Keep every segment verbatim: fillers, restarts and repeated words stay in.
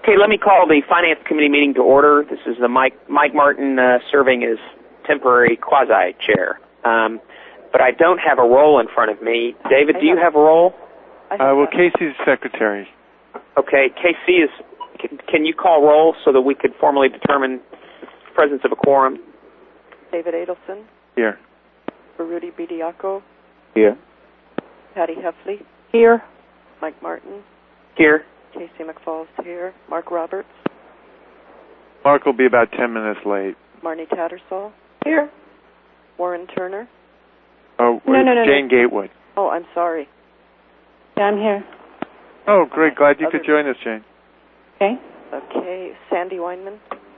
Okay, let me call the Finance Committee meeting to order. This is the Mike Mike Martin uh, serving as temporary quasi-chair. Um, but I don't have a roll in front of me. David, I do have, you have a roll? I have uh, well, Casey's secretary. Okay, Casey is. Can, can you call roll so that we could formally determine the presence of a quorum? David Adelson. Here. Baruti Bediako. Here. Patty Heffley. Here. Mike Martin. Here. Casey McFall's here. Mark Roberts. Mark will be about ten minutes late. Marnie Tattersall. Here. Warren Turner. Oh, no, no, no, Jane no. Gatewood. Oh, I'm sorry. Yeah, I'm here. Oh, great. Glad you Other could join us, Jane. Okay. Okay. Sandy Weinman.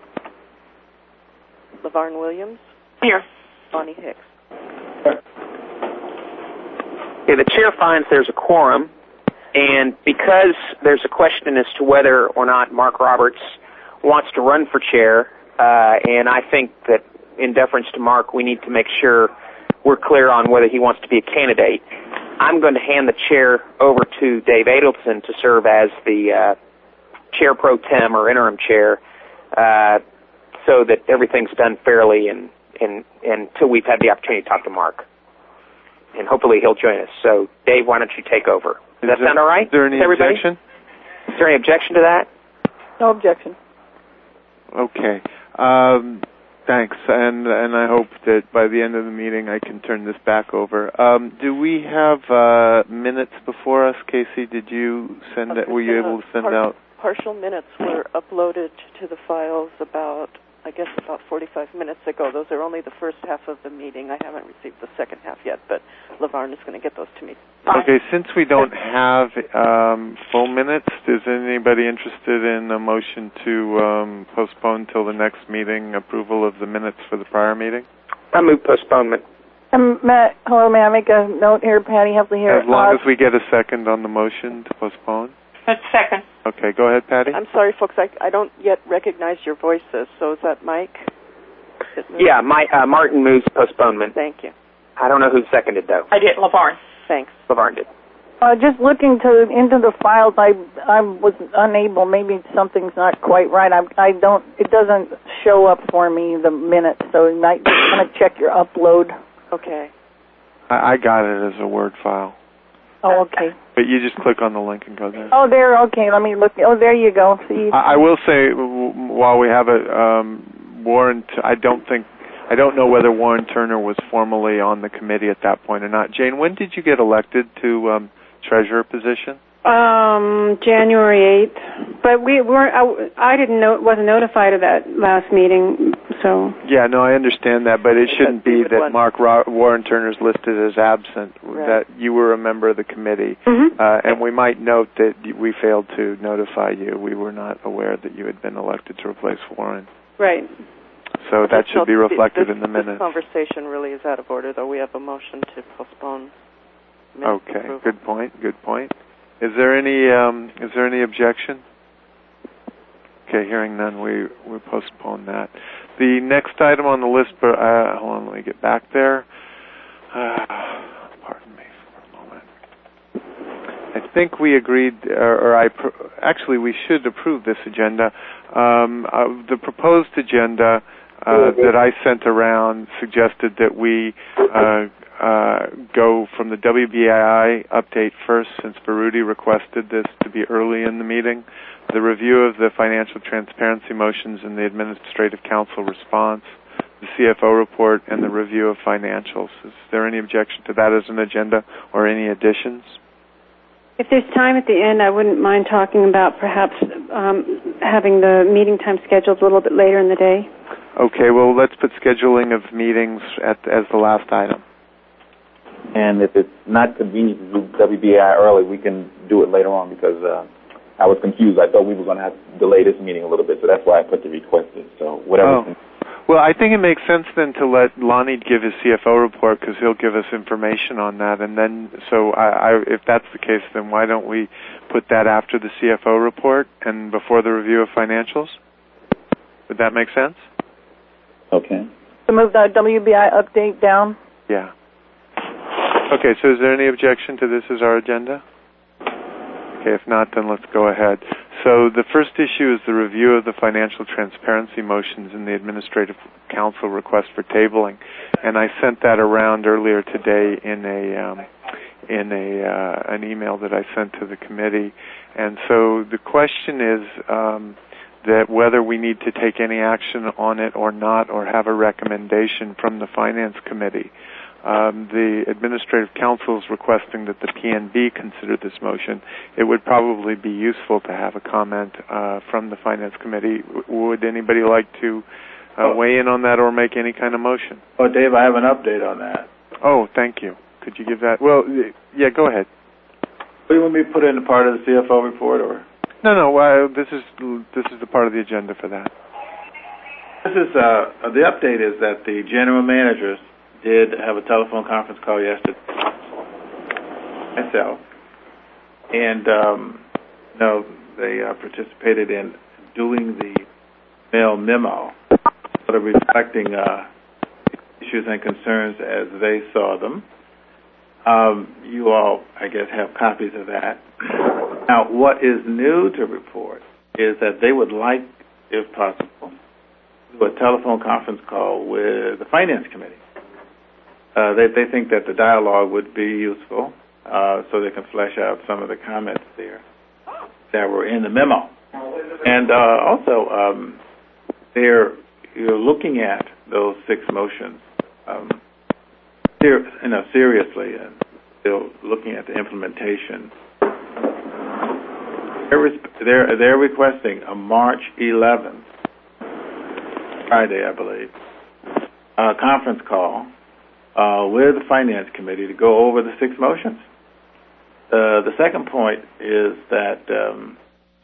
LaVarn Williams. Here. Bonnie Hicks. Okay, the chair finds there's a quorum, and because there's a question as to whether or not Mark Roberts wants to run for chair, uh, and I think that in deference to Mark, we need to make sure we're clear on whether he wants to be a candidate. I'm going to hand the chair over to Dave Adelson to serve as the uh, chair pro tem or interim chair, uh, so that everything's done fairly and, and, and until we've had the opportunity to talk to Mark. And hopefully he'll join us. So, Dave, why don't you take over? Does that there, sound all right? Is there any everybody? objection? Is there any objection to that? No objection. Okay. Um, thanks. And and I hope that by the end of the meeting I can turn this back over. Um, do we have uh, minutes before us, Casey? Did you send Okay, it? Were you able to send par- out? Partial minutes were uploaded to the files about, I guess, about forty-five minutes ago. Those are only the first half of the meeting. I haven't received the second half yet, but LaVarn is going to get those to me. Okay, since we don't have um, full minutes, is anybody interested in a motion to um, postpone till the next meeting approval of the minutes for the prior meeting? I move postponement. Um, Matt, hello, may I make a note here? Patty Heffley here. As long uh, as we get a second on the motion to postpone. A second. Okay, go ahead, Patty. I'm sorry, folks. I, I don't yet recognize your voices. So is that Mike? Yeah, my, uh, Martin moves postponement. Thank you. I don't know who seconded, though. I did, LaVarn. Thanks. LaVarn did. Uh, just looking to into the files, I I was unable. Maybe something's not quite right. I I don't. It doesn't show up for me the minutes. So you might just want to check your upload. Okay. I, I got it as a Word file. Oh, okay. But you just click on the link and go there. Oh, there. Okay, let me look. Oh, there you go. See. I, I will say, w- while we have it, um, Warren. T- I don't think. I don't know whether Warren Turner was formally on the committee at that point or not. Jane, when did you get elected to um, treasurer position? Um, January eighth. But we weren't. I, I didn't know. Wasn't notified of that last meeting. So. Yeah, no, I understand that, but it shouldn't be that Mark Ro- Warren Turner's listed as absent. Right. That you were a member of the committee, Mm-hmm. uh, and we might note that we failed to notify you. We were not aware that you had been elected to replace Warren. Right. So that should be reflected this, in the minutes. This conversation really is out of order, though. We have a motion to postpone. Okay, approval. good point. Good point. Is there any um, is there any objection? Okay, hearing none, we we postpone that. The next item on the list, uh, hold on, let me get back there. Uh, pardon me for a moment. I think we agreed, or, or I pro- actually we should approve this agenda. Um, uh, the proposed agenda uh, that I sent around suggested that we uh, uh, go from the W B I I update first, since Baruti requested this to be early in the meeting, the review of the financial transparency motions and the administrative council response, the C F O report, and the review of financials. Is there any objection to that as an agenda or any additions? If there's time at the end, I wouldn't mind talking about perhaps um, having the meeting time scheduled a little bit later in the day. Okay, well, let's put scheduling of meetings at, as the last item. And if it's not convenient to do W B I early, we can do it later on, because uh, I was confused. I thought we were going to have to delay this meeting a little bit, so that's why I put the request in. So whatever. Oh. Well, I think it makes sense then to let Lonnie give his C F O report, because he'll give us information on that. And then, so I, I, if that's the case, then why don't we put that after the C F O report and before the review of financials? Would that make sense? Okay. To move the W B I update down? Yeah. Okay, so is there any objection to this as our agenda? Okay, if not, then let's go ahead. so the first issue is the review of the financial transparency motions in the Administrative Council request for tabling, and I sent that around earlier today in a um, in a uh, an email that I sent to the committee. And so the question is um, that whether we need to take any action on it or not, or have a recommendation from the Finance Committee. Um, the Administrative Council is requesting that the P N B consider this motion. It would probably be useful to have a comment uh, from the Finance Committee. W- would anybody like to uh, oh. weigh in on that or make any kind of motion? Oh, Dave, I have an update on that. Oh, thank you. Could you give that? Well, yeah, go ahead. Do you want me to put it in a part of the C F O report, or? No, no. Uh, this is this is the part of the agenda for that. This is uh, the update is that the general managers did have a telephone conference call yesterday, myself, and um, you know, they uh, participated in doing the mail memo, sort of reflecting uh, issues and concerns as they saw them. Um, you all, I guess, have copies of that. Now, what is new to report is that they would like, if possible, to do a telephone conference call with the Finance Committee. Uh, they, they think that the dialogue would be useful, uh, so they can flesh out some of the comments there that were in the memo. And uh, also, um, they're you're looking at those six motions, um, ser- you know, seriously, and they're looking at the implementation. They're, res- they're, they're requesting a March eleventh, Friday, I believe, uh, conference call Uh, with the Finance Committee to go over the six motions. Uh, the second point is that um,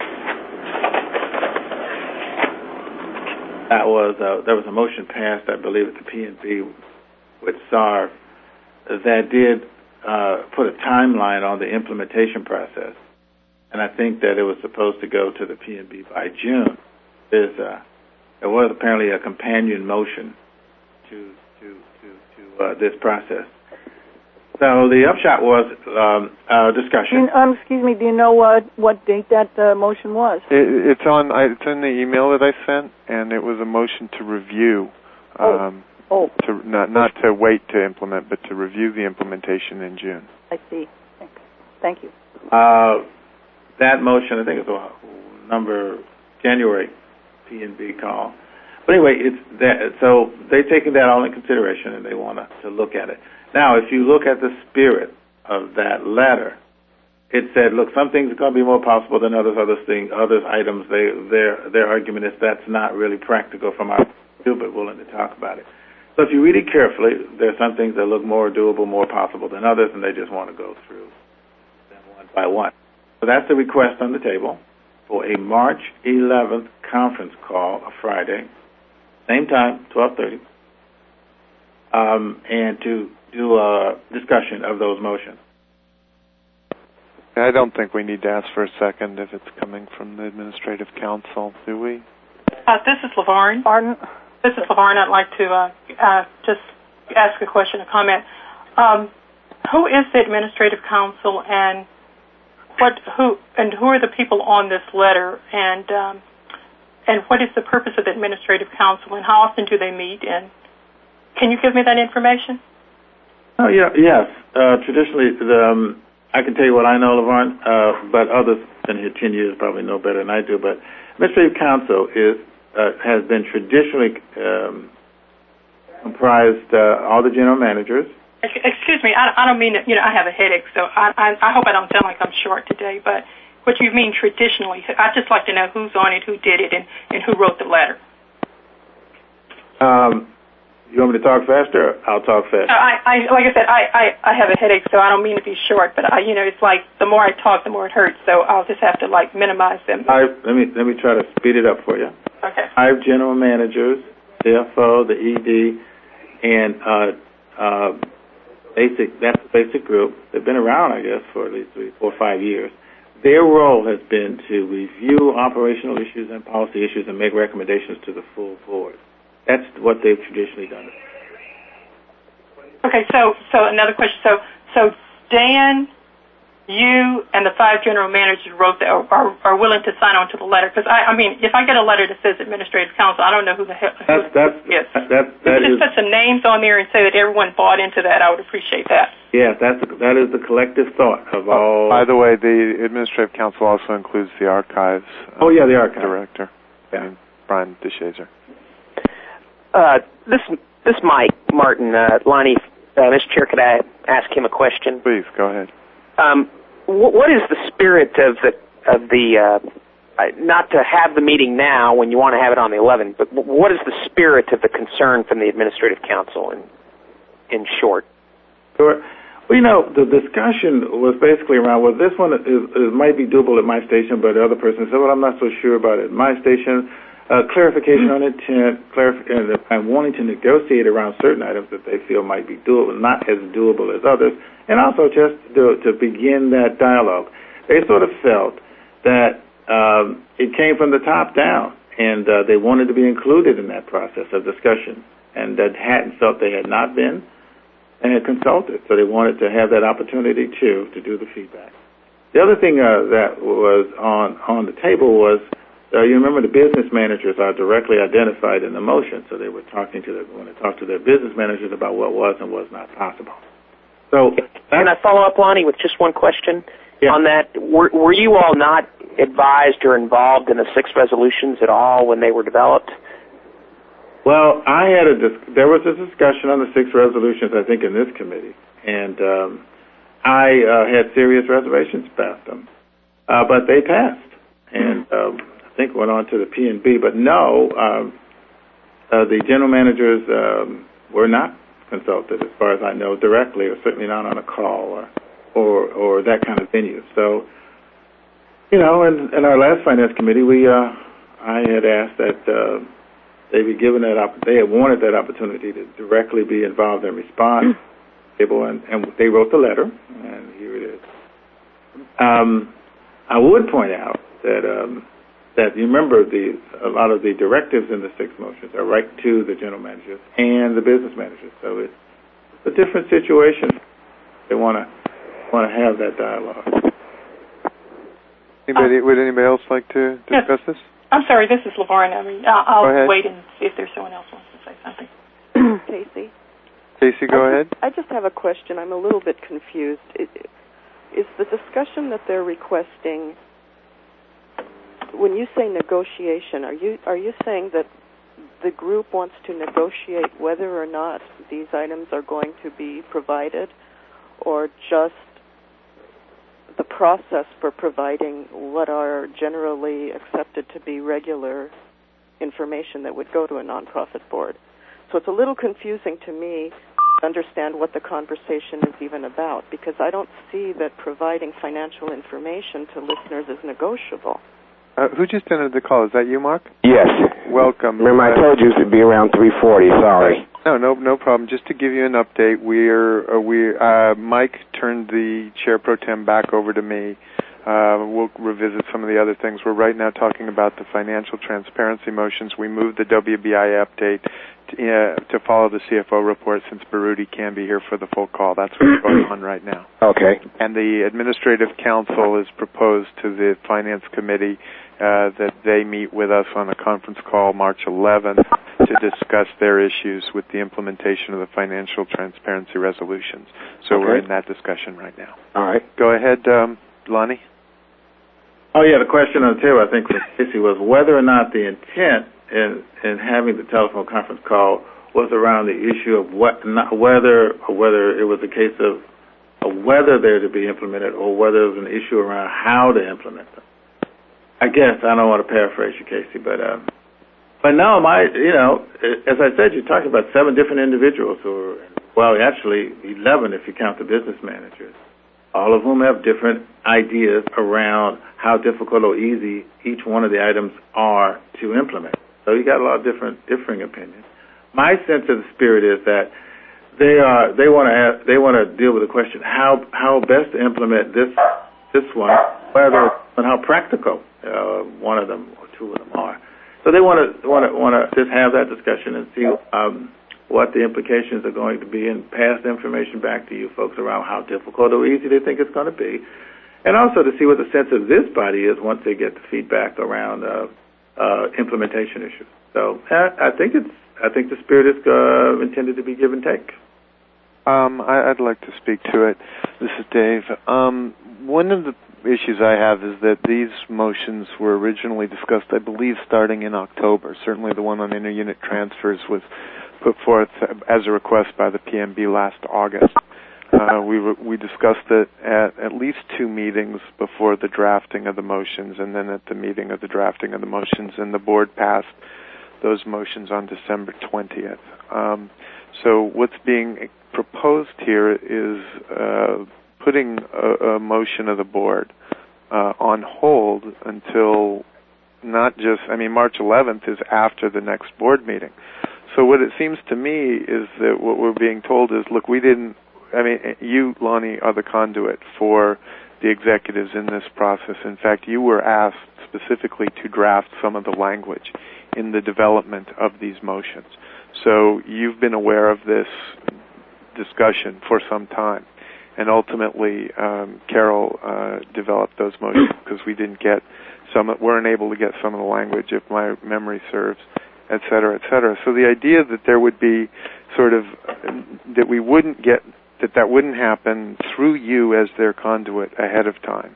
that was uh, there was a motion passed, I believe, at the P N B with S A R that did uh, put a timeline on the implementation process, and I think that it was supposed to go to the P N B by June. There's a, there was apparently a companion motion to to to to uh, this process. So the upshot was um, uh, discussion. Um, excuse me. Do you know what what date that uh, motion was? It, it's on. I, it's in the email that I sent, and it was a motion to review. Um, oh. oh. To not not to wait to implement, but to review the implementation in June. I see. Thank you. Uh, that motion, I think it's a number January P N B call. But anyway, it's that, so they've taken that all in consideration, and they want to, to look at it. Now, if you look at the spirit of that letter, it said, look, some things are going to be more possible than others. Other things, other items, they, their their argument is that's not really practical from our view, but willing to talk about it. So if you read it carefully, there are some things that look more doable, more possible than others, and they just want to go through them one by one. So that's the request on the table for a March eleventh conference call, a Friday, same time, twelve thirty, um, and to do a discussion of those motions. I don't think we need to ask for a second if it's coming from the Administrative Council, do we? Uh, this is LaVarn. Pardon? This is LaVarn. I'd like to uh, uh, just ask a question, a comment. Um, who is the Administrative Council, and what who and who are the people on this letter, and um, and what is the purpose of the Administrative Council, and how often do they meet? And can you give me that information? Oh yeah, yes. Uh, traditionally, the, um, I can tell you what I know, LaVarn, uh, but others been here ten years probably know better than I do. But Administrative Council is uh, has been traditionally um, comprised uh, all the general managers. Excuse me, I, I don't mean that, you know, I have a headache, so I, I, I hope I don't sound like I'm short today, but what you mean traditionally, I'd just like to know who's on it, who did it, and, and who wrote the letter. Um, you want me to talk faster? I'll talk faster. I, I, like I said, I, I, I have a headache, so I don't mean to be short, but I, you know, it's like the more I talk, the more it hurts, so I'll just have to, like, minimize them. I, let me let me try to speed it up for you. Okay. Five general managers, C F O, the E D, and uh, uh, basic. That's the basic group. They've been around, I guess, for at least three, four, five years. Their role has been to review operational issues and policy issues and make recommendations to the full board. That's what they've traditionally done. Okay, so so another question. So so Dan, you and the five general managers wrote that are, are, are willing to sign on to the letter? Because I, I mean, if I get a letter that says administrative council, I don't know who the hell. That's that's yes. That, that, if that you is, just put some names on there and say that everyone bought into that, I would appreciate that. Yeah, that's that is the collective thought of all. By the way, the administrative council also includes the archives. Oh yeah, the archives director. Yeah, and Brian DeShazer. Uh, this this Mike Martin, uh, Lonnie, uh, Mister Chair, could I ask him a question? Please go ahead. Um, wh- what is the spirit of the of the uh, not to have the meeting now when you want to have it on the eleventh, but what is the spirit of the concern from the administrative council? In in short, sure. Well, you know, the discussion was basically around, well, this one is, is might be doable at my station, but the other person said, well, I'm not so sure about it at my station. Uh, clarification on intent, clarif- and, and wanting to negotiate around certain items that they feel might be doable, not as doable as others, and also just to, to begin that dialogue. They sort of felt that um, it came from the top down, and uh, they wanted to be included in that process of discussion, and that hadn't felt they had not been, and had consulted, so they wanted to have that opportunity too to do the feedback. The other thing uh, that was on on the table was, Uh, you remember the business managers are directly identified in the motion, so they were talking to their, when they talked to their business managers about what was and was not possible. So, can I follow up, Lonnie, with just one question yeah. on that? Were, were you all not advised or involved in the six resolutions at all when they were developed? Well, I had a dis- there was a discussion on the six resolutions, I think, in this committee, and um, I uh, had serious reservations about them, uh, but they passed, and. Um, I think went on to the P and B, but no, um, uh, the general managers um, were not consulted, as far as I know, directly, or certainly not on a call or or, or that kind of venue. So, you know, in, in our last finance committee, we uh, I had asked that uh, they be given that op- they had wanted that opportunity to directly be involved and respond, and, and they wrote the letter, and here it is. Um, I would point out that. Um, That you remember the a lot of the directives in the six motions are right to the general managers and the business managers. So it's a different situation. They want to want to have that dialogue. Anybody? Uh, would anybody else like to discuss yes. this? I'm sorry, this is LaVarn. I mean, I'll, I'll wait and see if there's someone else who wants to say something. Casey. Casey, go I ahead. Just, I just have a question. I'm a little bit confused. Is the discussion that they're requesting? When you say negotiation, are you are you saying that the group wants to negotiate whether or not these items are going to be provided, or just the process for providing what are generally accepted to be regular information that would go to a nonprofit board? So it's a little confusing to me to understand what the conversation is even about, because I don't see that providing financial information to listeners is negotiable. Uh, who just entered the call? Is that you, Mark? Yes. Welcome. Remember, I told you it would be around three forty. Sorry. No, no, no problem. Just to give you an update, we're uh, we uh, Mike turned the chair pro tem back over to me. Uh, we'll revisit some of the other things. We're right now talking about the financial transparency motions. We moved the W B I update to, uh, to follow the C F O report since Baruti can be here for the full call. That's what's going on right now. Okay. And the administrative council has proposed to the finance committee uh, that they meet with us on a conference call March eleventh to discuss their issues with the implementation of the financial transparency resolutions. So okay. We're in that discussion right now. All right. Go ahead, um, Lonnie. Oh, yeah, the question on the table, I think, from Casey was whether or not the intent in, in having the telephone conference call was around the issue of what, not whether or whether it was a case of, of whether they're to be implemented or whether it was an issue around how to implement them. I guess, I don't want to paraphrase you, Casey, but um, but no, my, you know, as I said, you're talking about seven different individuals, or, well, actually eleven if you count the business managers, all of whom have different ideas around how difficult or easy each one of the items are to implement. So you got a lot of different differing opinions. My sense of the spirit is that they are they want to ask, they want to deal with the question how how best to implement this this one, whether and how practical uh, one of them or two of them are. So they want to want to want to just have that discussion and see um, what the implications are going to be, and pass the information back to you folks around how difficult or easy they think it's going to be. and also to see what the sense of this body is once they get the feedback around uh, uh, implementation issues. So I, I think it's I think the spirit is uh, intended to be give and take. Um, I, I'd like to speak to it. This is Dave. Um, one of the issues I have is that these motions were originally discussed, I believe, starting in October. Certainly the one on inter-unit transfers was put forth as a request by the P M B last August. Uh, we re- we discussed it at at least two meetings before the drafting of the motions, and then at the meeting of the drafting of the motions, and the board passed those motions on December twentieth. Um, so what's being proposed here is uh, putting a, a motion of the board uh, on hold until not just, I mean, March eleventh is after the next board meeting. So what it seems to me is that what we're being told is, look, we didn't, I mean, you, Lonnie, are the conduit for the executives in this process. In fact, you were asked specifically to draft some of the language in the development of these motions. So you've been aware of this discussion for some time. And ultimately, um, Carol uh, developed those motions because we didn't get some, weren't able to get some of the language, if my memory serves, et cetera, et cetera. So the idea that there would be sort of, that we wouldn't get, that that wouldn't happen through you as their conduit ahead of time.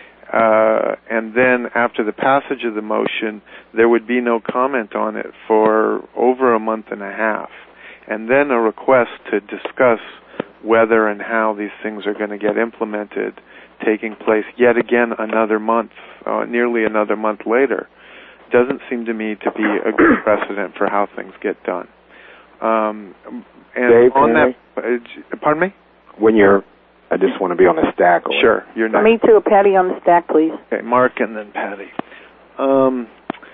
Uh, and then after the passage of the motion, there would be no comment on it for over a month and a half. And then a request to discuss whether and how these things are going to get implemented taking place yet again another month, uh, nearly another month later, doesn't seem to me to be a good precedent for how things get done. Um, and Dave, on that, uh, pardon me? When you're, I just want to be on the stack. Or sure, you're next. Me too, Patty on the stack, please. Okay, Mark and then Patty. Um,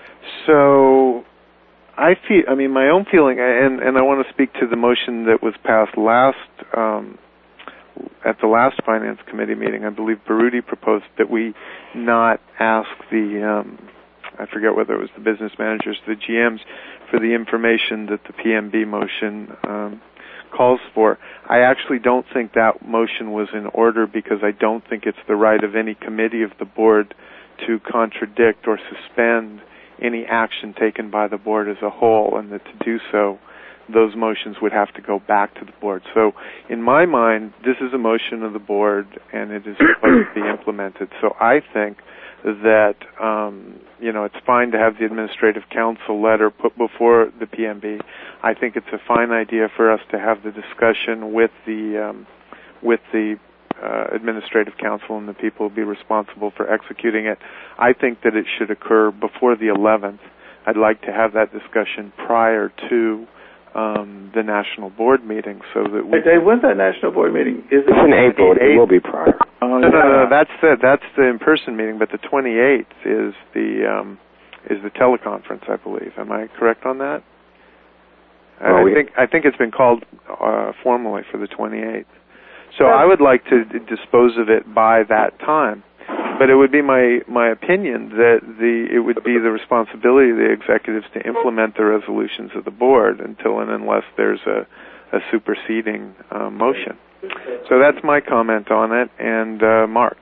so I feel, I mean, my own feeling, and, and I want to speak to the motion that was passed last, um, at the last Finance Committee meeting. I believe Baruti proposed that we not ask the, um, I forget whether it was the business managers, the G Ms, for the information that the P M B motion um, calls for. I actually don't think that motion was in order because I don't think it's the right of any committee of the board to contradict or suspend any action taken by the board as a whole, and that to do so, those motions would have to go back to the board. So in my mind, this is a motion of the board, and it is supposed to be implemented. So I think that, um, you know, it's fine to have the administrative council letter put before the P M B. I think it's a fine idea for us to have the discussion with the um, with the uh, administrative council and the people who be responsible for executing it. I think that it should occur before the eleventh. I'd like to have that discussion prior to um, the national board meeting, so that we. Hey, Dave, when's that national board meeting? Is it it's in April. It will be prior. Oh, no, yeah. no, no, that's the that's the in-person meeting, but the twenty-eighth is the um, is the teleconference, I believe. Am I correct on that? Well, I we, think I think it's been called uh, formally for the twenty-eighth. So I would like to d- dispose of it by that time. But it would be my, my opinion that the it would be the responsibility of the executives to implement the resolutions of the board until and unless there's a, a superseding uh, motion. So that's my comment on it. And uh, Mark.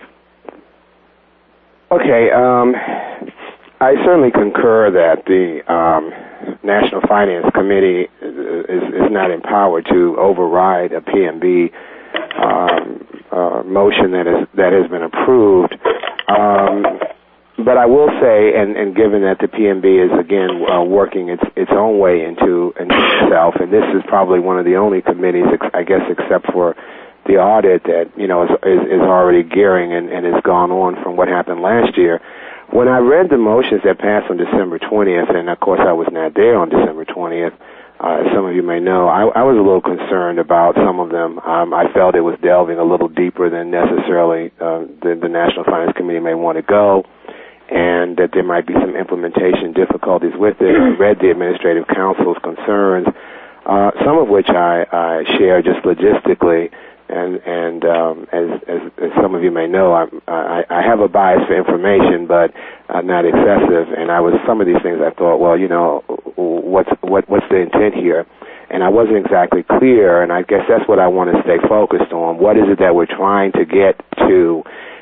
Okay, um, I certainly concur that the um, National Finance Committee is, is not empowered to override a P M B um, uh, motion that is that has been approved. Um, but I will say, and, and given that the P M B is again uh, working its its own way into, into itself, and this is probably one of the only committees, I guess, except for the audit that you know is is, is already gearing and, and has gone on from what happened last year. When I read the motions that passed on December twentieth, and of course I was not there on December twentieth, uh, as some of you may know, I, I was a little concerned about some of them. Um, I felt it was delving a little deeper than necessarily uh, the, the National Finance Committee may want to go, and that there might be some implementation difficulties with it. I read the Administrative Council's concerns, uh, some of which I, I share just logistically. And, and um, as, as, as some of you may know, I, I, I have a bias for information, but uh, not excessive. And I was some of these things I thought, well, you know, what's what, what's the intent here? And I wasn't exactly clear. And I guess that's what I want to stay focused on. What is it that we're trying to get to?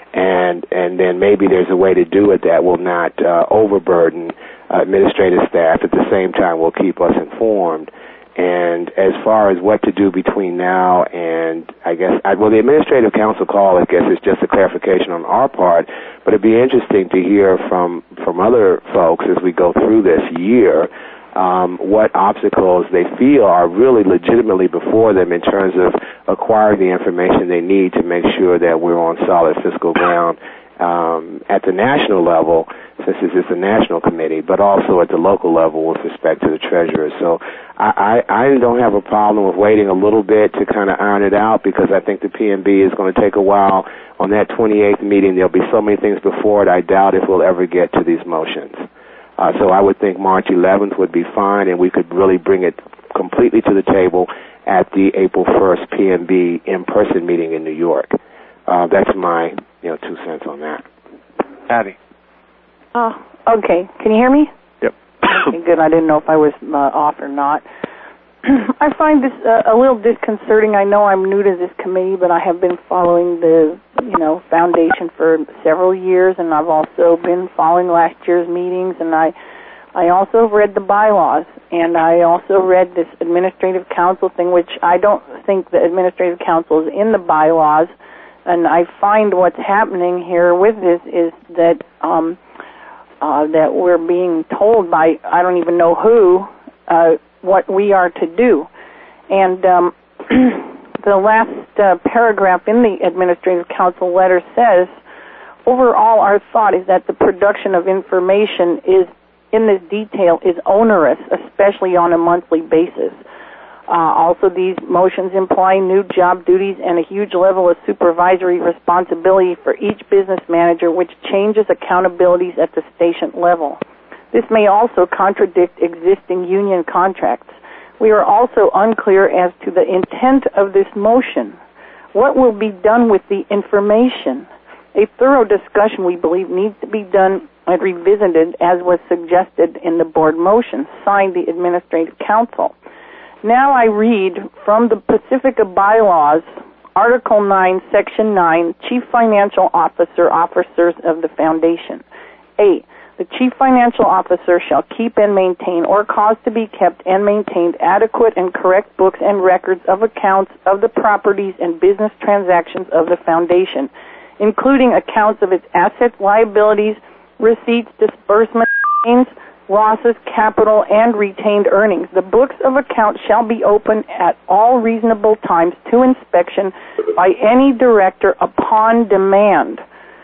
and and then maybe there's a way to do it that will not uh, overburden uh, administrative staff. At the same time, will keep us informed. And as far as what to do between now and, I guess, I, well, the administrative council call, I guess, is just a clarification on our part, but it'd be interesting to hear from, from other folks as we go through this year um, what obstacles they feel are really legitimately before them in terms of acquiring the information they need to make sure that we're on solid fiscal ground um, at the national level, since this is a national committee, but also at the local level with respect to the treasurer. So I, I, I don't have a problem with waiting a little bit to kind of iron it out, because I think the P M B is going to take a while. On that twenty-eighth meeting, there'll be so many things before it, I doubt if we'll ever get to these motions. Uh, so I would think March eleventh would be fine, and we could really bring it completely to the table at the April first P M B in-person meeting in New York. Uh, that's my, you know, two cents on that. Patty. Uh, okay. Can you hear me? Yep. Okay, good. I didn't know if I was uh, off or not. I find this uh, a little disconcerting. I know I'm new to this committee, but I have been following the, you know, foundation for several years, and I've also been following last year's meetings, and I, I also read the bylaws, and I also read this administrative council thing, which I don't think the administrative council is in the bylaws. And I find what's happening here with this is that um, uh, that we're being told by I don't even know who uh, what we are to do. And um, the last uh, paragraph in the Administrative Council letter says, overall our thought is that the production of information is in this detail is onerous, especially on a monthly basis. Uh, also, these motions imply new job duties and a huge level of supervisory responsibility for each business manager, which changes accountabilities at the station level. This may also contradict existing union contracts. We are also unclear as to the intent of this motion. What will be done with the information? A thorough discussion, we believe, needs to be done and revisited as was suggested in the board motion, signed the Administrative Council. Now I read from the Pacifica Bylaws, Article nine, Section nine, Chief Financial Officer, Officers of the Foundation. A. The Chief Financial Officer shall keep and maintain or cause to be kept and maintained adequate and correct books and records of accounts of the properties and business transactions of the Foundation, including accounts of its assets, liabilities, receipts, disbursements, gains, losses, capital, and retained earnings. The books of accounts shall be open at all reasonable times to inspection by any director upon demand.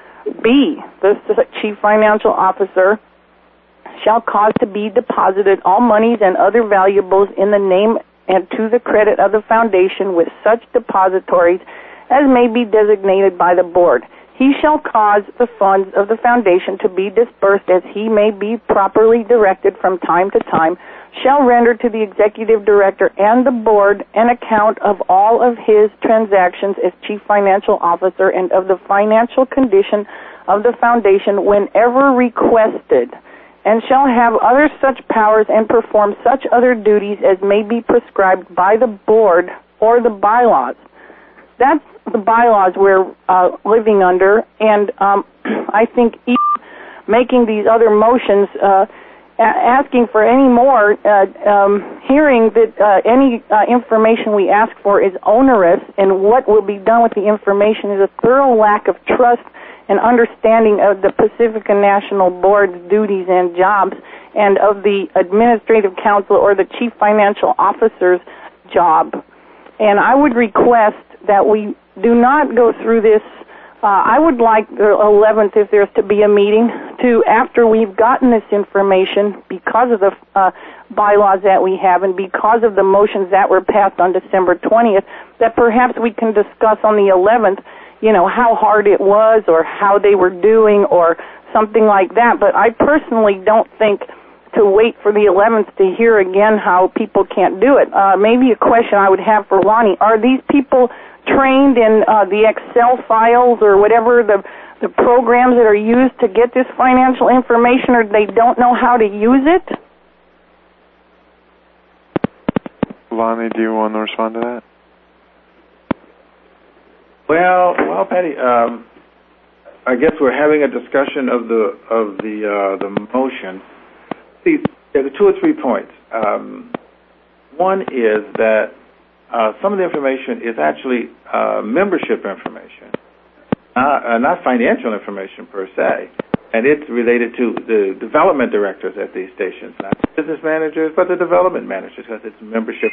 B, the Chief Financial Officer shall cause to be deposited all monies and other valuables in the name and to the credit of the Foundation with such depositories as may be designated by the board. He shall cause the funds of the Foundation to be disbursed as he may be properly directed from time to time, shall render to the Executive Director and the Board an account of all of his transactions as Chief Financial Officer and of the financial condition of the Foundation whenever requested, and shall have other such powers and perform such other duties as may be prescribed by the Board or the bylaws. That's the bylaws we're uh, living under, and um, I think even making these other motions, uh, a- asking for any more, uh, um, hearing that uh, any uh, information we ask for is onerous, and what will be done with the information is a thorough lack of trust and understanding of the Pacifica National Board's duties and jobs, and of the Administrative Council or the Chief Financial Officer's job. And I would request that we do not go through this. Uh, I would like the eleventh, if there's to be a meeting, to, after we've gotten this information, because of the uh, bylaws that we have and because of the motions that were passed on December twentieth, that perhaps we can discuss on the eleventh, you know, how hard it was or how they were doing or something like that. But I personally don't think to wait for the eleventh to hear again how people can't do it. Uh, maybe a question I would have for Lonnie, are these people trained in uh, the Excel files or whatever the the programs that are used to get this financial information, or they don't know how to use it? Lonnie, do you want to respond to that? Well, well, Patty, um, I guess we're having a discussion of the of the uh, the motion. See, there are two or three points. Um, one is that uh, some of the information is actually uh, membership information, not, uh, not financial information per se, and it's related to the development directors at these stations, not business managers, but the development managers, because it's membership.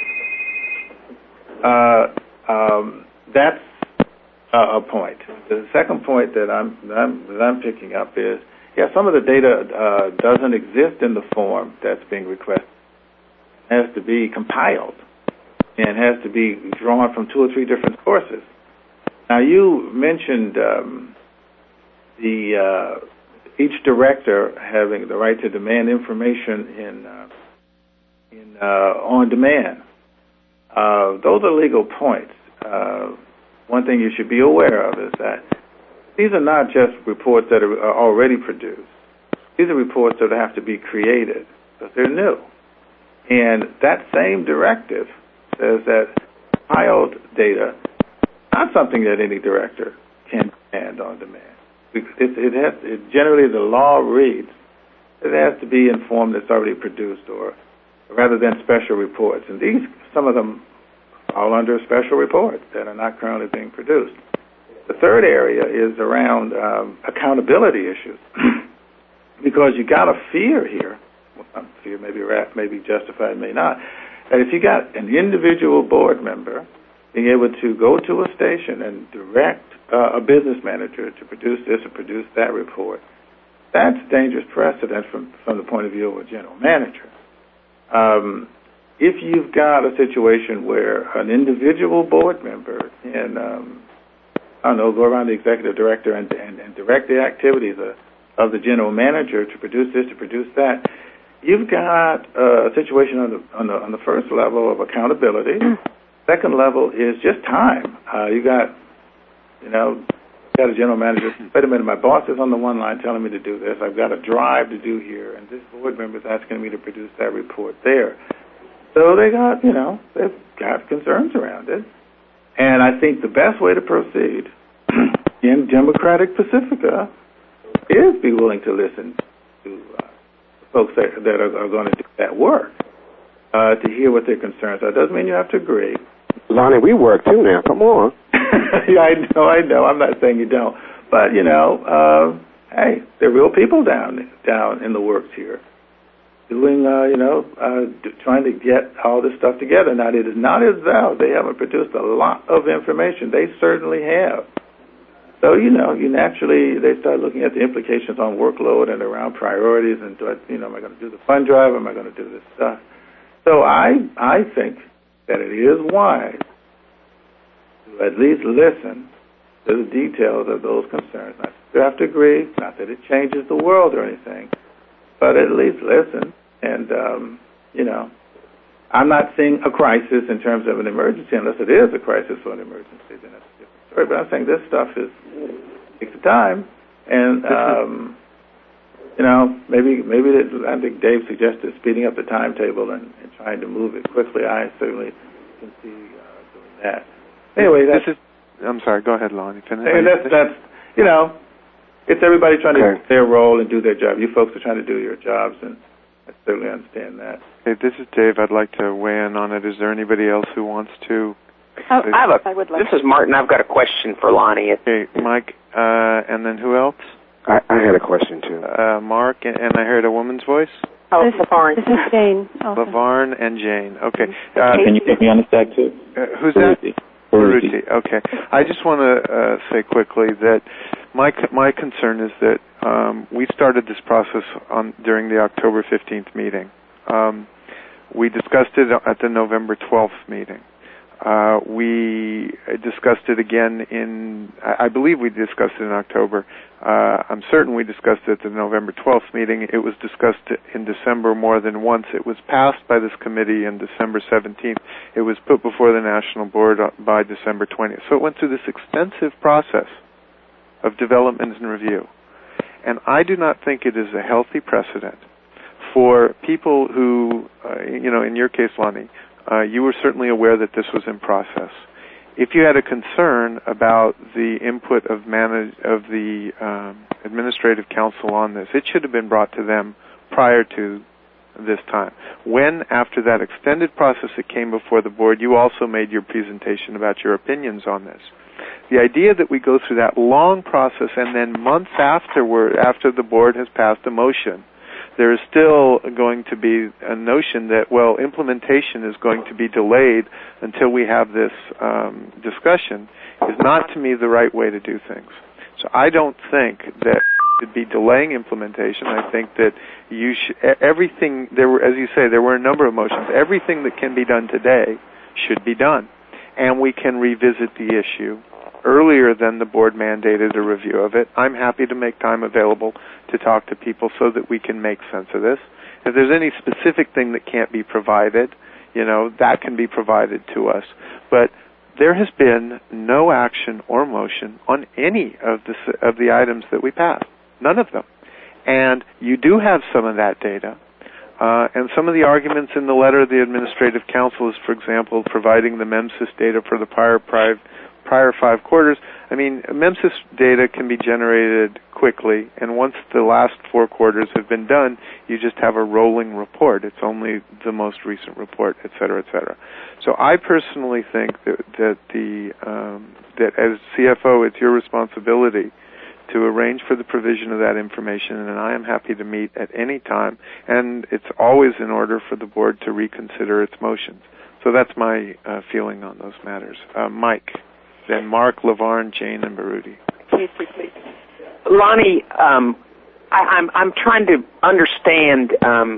Uh, um, that's uh, a point. The second point that I'm, that I'm that I'm picking up is, yeah, some of the data uh, doesn't exist in the form that's being requested. It has to be compiled and has to be drawn from two or three different sources. Now, you mentioned um, the uh, each director having the right to demand information in uh, in uh, on demand. Uh, those are legal points. Uh, one thing you should be aware of is that these are not just reports that are, are already produced. These are reports that have to be created because they're new. And that same directive says that compiled data is not something that any director can demand on demand. It, it has, it, generally, the law reads it has to be in form that's already produced, or rather than special reports. And these, some of them, fall under special reports that are not currently being produced. The third area is around um, accountability issues, because you got a fear here. Well, fear may be maybe justified, may not. That if you got an individual board member being able to go to a station and direct uh, a business manager to produce this or produce that report, that's dangerous precedent from from the point of view of a general manager. Um, if you've got a situation where an individual board member can, um, I don't know, go around the executive director and, and, and direct the activities of, of the general manager to produce this, to produce that, you've got uh, a situation on the, on the on the first level of accountability. Second level is just time. Uh, you got, you know, got a general manager. Wait a minute, my boss is on the one line telling me to do this. I've got a drive to do here, and this board member is asking me to produce that report there. So they got, you know, they've got concerns around it. And I think the best way to proceed in Democratic Pacifica is be willing to listen to uh, folks that, that are, are going to do that work, uh, to hear what their concerns are. Doesn't mean you have to agree. Lonnie, we work too now. Come on. Yeah, I know, I know. I'm not saying you don't. But, you know, uh, hey, there are real people down down in the works here doing, uh, you know, uh, d- trying to get all this stuff together. Now, it is not as though they haven't produced a lot of information. They certainly have. So, you know, you naturally, they start looking at the implications on workload and around priorities and, do I, you know, am I going to do the fund drive? Am I going to do this stuff? So I I think that it is wise to at least listen to the details of those concerns. Not that you have to agree, not that it changes the world or anything, but at least listen. And, um, you know, I'm not seeing a crisis in terms of an emergency unless it is a crisis for an emergency. Then that's a different story. But I'm saying this stuff is takes time. And, um, you know, maybe maybe it, I think Dave suggested speeding up the timetable and, and trying to move it quickly. I certainly can see uh, doing that. Anyway, that's... This is, I'm sorry, go ahead, Lonnie. Finish. And that's, that's, you know, it's everybody trying to Okay. do their role and do their job. You folks are trying to do your jobs, and I certainly understand that. Okay, this is Dave. I'd like to weigh in on it. Is there anybody else who wants to? I have a, I would like this is Martin. I've got a question for Lonnie. Okay, Mike, uh, and then who else? I, I had a question, too. Uh, Mark, and, and I heard a woman's voice? Oh, This, LaVarn. this is Jane. Also. LaVarn and Jane. Okay. Uh, Can you get me on the stack, too? uh, who's that? Baruti. Baruti. Okay. I just want to uh, say quickly that my my concern is that um, we started this process on during the October fifteenth meeting. Um, we discussed it at the November twelfth meeting. Uh, we discussed it again in, I believe we discussed it in October. Uh, I'm certain we discussed it at the November twelfth meeting. It was discussed in December more than once. It was passed by this committee on December seventeenth. It was put before the National Board by December twentieth. So it went through this extensive process of development and review. And I do not think it is a healthy precedent for people who, uh, you know, in your case, Lonnie, Uh, you were certainly aware that this was in process. if you had a concern about the input of manage, of the um, administrative council on this, it should have been brought to them prior to this time. When, after that extended process it came before the board, you also made your presentation about your opinions on this. The idea that we go through that long process and then months afterward, after the board has passed a motion, there is still going to be a notion that, well, implementation is going to be delayed until we have this um, discussion is not, to me, the right way to do things. So I don't think that should be delaying implementation. I think that you sh- everything there were, as you say, there were a number of motions. Everything that can be done today should be done, and we can revisit the issue earlier than the board mandated a review of it. I'm happy to make time available to talk to people so that we can make sense of this. If there's any specific thing that can't be provided, you know, that can be provided to us. But there has been no action or motion on any of the of the items that we passed. None of them. And you do have some of that data. Uh, and some of the arguments in the letter of the Administrative Council is, for example, providing the MEMSIS data for the prior prior, prior five quarters. I mean, MEMSIS data can be generated quickly, and once the last four quarters have been done, you just have a rolling report. It's only the most recent report, et cetera, et cetera. So I personally think that, that the um, that as C F O, it's your responsibility to arrange for the provision of that information, and I am happy to meet at any time, and it's always in order for the board to reconsider its motions. So that's my uh, feeling on those matters. Uh, Mike, then Mark, LaVarn, Jane, and Baruti. Please, please, please. Lonnie, um, I, I'm I'm trying to understand. Um,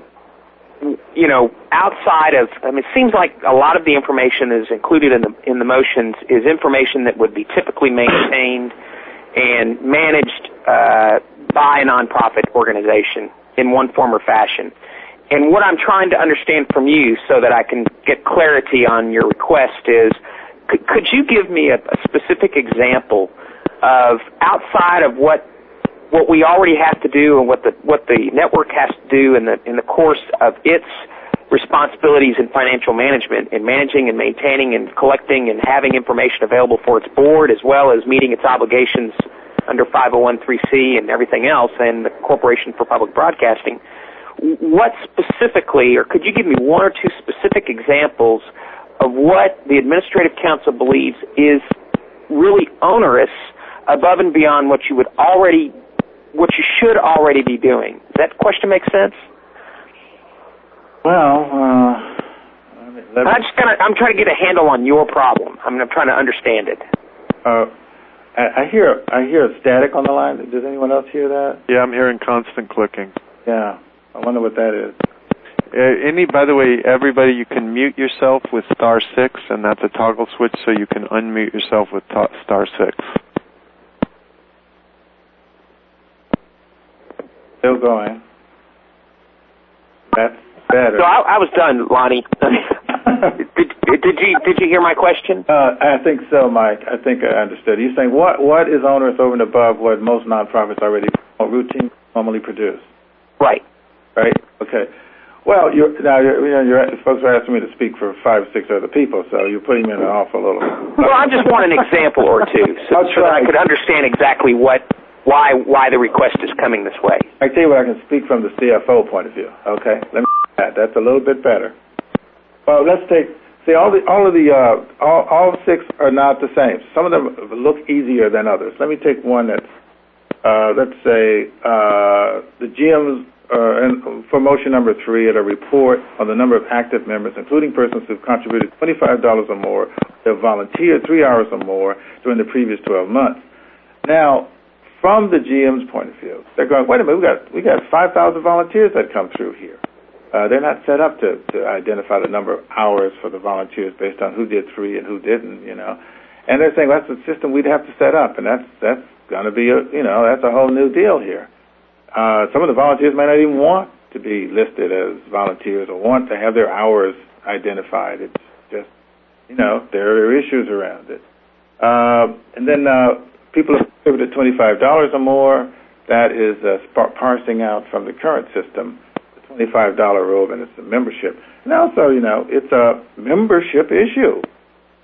you know, outside of, I mean, it seems like a lot of the information is included in the in the motions is information that would be typically maintained and managed uh, by a nonprofit organization in one form or fashion. And what I'm trying to understand from you so that I can get clarity on your request is, could, could you give me a, a specific example of outside of what what we already have to do and what the what the network has to do in the in the course of its responsibilities in financial management, in managing and maintaining and collecting and having information available for its board, as well as meeting its obligations under five oh one three C and everything else, and the Corporation for Public Broadcasting. What specifically, or could you give me one or two specific examples of what the Administrative Council believes is really onerous above and beyond what you would already, what you should already be doing? Does that question make sense? Well, uh, let me, let me, I'm just gonna, I'm trying to get a handle on your problem. I mean, I'm trying to understand it. Uh, I, I hear, I hear static on the line. Does anyone else hear that? Yeah, I'm hearing constant clicking. Yeah, I wonder what that is. Uh, any, by the way, everybody, you can mute yourself with star six, and that's a toggle switch, so you can unmute yourself with to- star six. Still going. That's better. So I, I was done, Lonnie. did, did you did you hear my question? Uh, I think so, Mike. I think I understood. You're saying what what is onerous over and above what most nonprofits already routine normally produce? Right. Right. Okay. Well, you're, now you're, you know, you're, folks are asking me to speak for five or six other people, so you're putting me in an awful little. Well, I just want an example or two, so, so that I could understand exactly what why why the request is coming this way. I tell you what, I can speak from the C F O point of view. Okay, let me that. That's a little bit better. Well, let's take see all the all of the uh, all all six are not the same. Some of them look easier than others. Let me take one that's uh, let's say uh, the G Ms. Uh, and for motion number three, at a report on the number of active members, including persons who have contributed twenty-five dollars or more, who have volunteered three hours or more during the previous twelve months. Now, from the G M's point of view, they're going, wait a minute, we got we got five thousand volunteers that come through here. Uh, they're not set up to, to identify the number of hours for the volunteers based on who did three and who didn't, you know. And they're saying, well, that's the system we'd have to set up, and that's that's going to be, a, you know, that's a whole new deal here. Uh, some of the volunteers may not even want to be listed as volunteers or want to have their hours identified. It's just, you know, there are issues around it. Uh, and then uh, people have contributed twenty-five dollars or more. That is uh, sp- parsing out from the current system the twenty-five dollars rule, and it's a membership. And also, you know, it's a membership issue.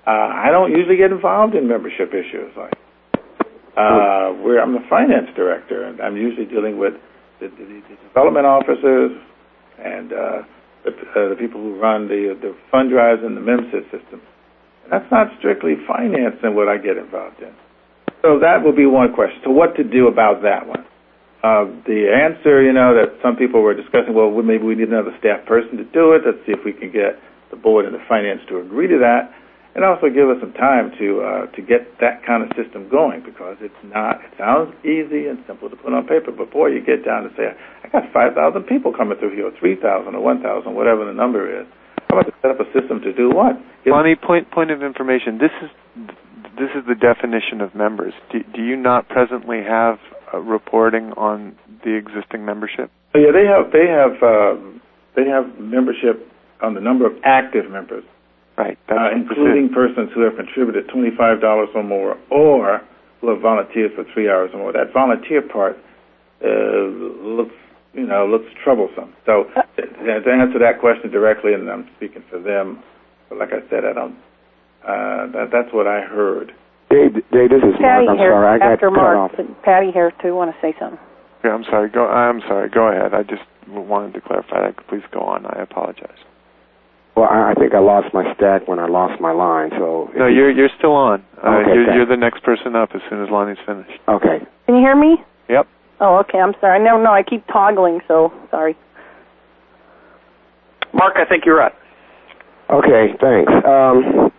Uh, I don't usually get involved in membership issues. Like, uh, where I'm the finance director, and I'm usually dealing with the, the, the development officers and uh, the, uh, the people who run the the fund drives and the MEMSIS system. And that's not strictly finance and what I get involved in. So that will be one question. So what to do about that one? Uh, the answer, you know, that some people were discussing, well, maybe we need another staff person to do it. Let's see if we can get the board and the finance to agree to that, and also give us some time to uh, to get that kind of system going, because it's not, it sounds easy and simple to put on paper, but boy, you get down to say, I got five thousand people coming through here, or three thousand, or one thousand, whatever the number is. I'm going to set up a system to do what? Give Lonnie, point point of information. This is this is the definition of members. Do, do you not presently have uh, reporting on the existing membership? Oh, yeah, they have they have uh, they have membership on the number of active members, right? Uh, including persons who have contributed twenty-five dollars or more, or who have volunteered for three hours or more. That volunteer part uh, looks, you know, looks troublesome. So to, to answer that question directly, and I'm speaking for them, but like I said, I don't. Uh, that, that's what I heard. Dave, Dave, this is Patty Mark. I'm here, sorry, I got after cut Mark. off. Patty here too. Want to say something? Yeah, I'm sorry. Go. I'm sorry. Go ahead. I just wanted to clarify that. Please go on. I apologize. Well, I, I think I lost my stack when I lost my line. So no, you're you're still on. Uh, okay, you're, you're the next person up as soon as Lonnie's finished. Okay. Can you hear me? Yep. Oh, okay. I'm sorry. No, no. I keep toggling, so sorry. Mark, I think you're up. Okay, thanks. Um,